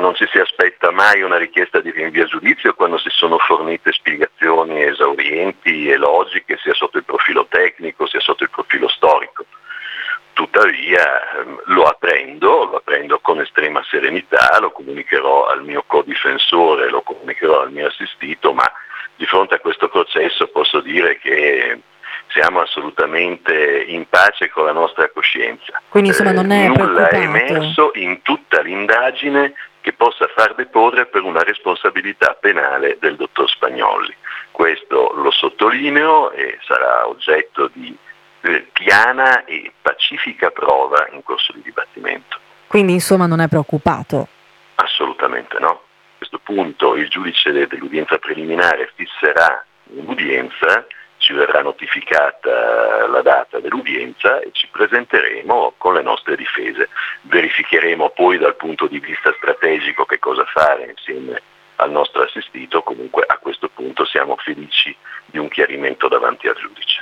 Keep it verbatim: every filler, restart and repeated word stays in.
non ci si aspetta mai una richiesta di rinvio a giudizio quando si sono fornite spiegazioni esaurienti e logiche sia sotto il profilo tecnico sia sotto il profilo storico. Tuttavia ehm, lo apprendo, lo apprendo con estrema serenità, lo comunicherò al mio codifensore, lo comunicherò al mio assistito, ma di fronte a questo processo posso dire che siamo assolutamente in pace con la nostra coscienza. Quindi insomma non è eh, nulla è preoccupato. emerso in tutta l'indagine che possa far deporre per una responsabilità penale del dottor Spagnolli. Questo lo sottolineo e sarà oggetto di eh, piana e pacifica prova in corso di dibattimento. Quindi insomma non è preoccupato? Assolutamente no. A questo punto il giudice dell'udienza preliminare fisserà un'udienza, ci verrà notificata la data dell'udienza e ci presenteremo con le nostre difese. Verificheremo poi dal punto di vista strategico che cosa fare insieme al nostro assistito, comunque a questo punto siamo felici di un chiarimento davanti al giudice.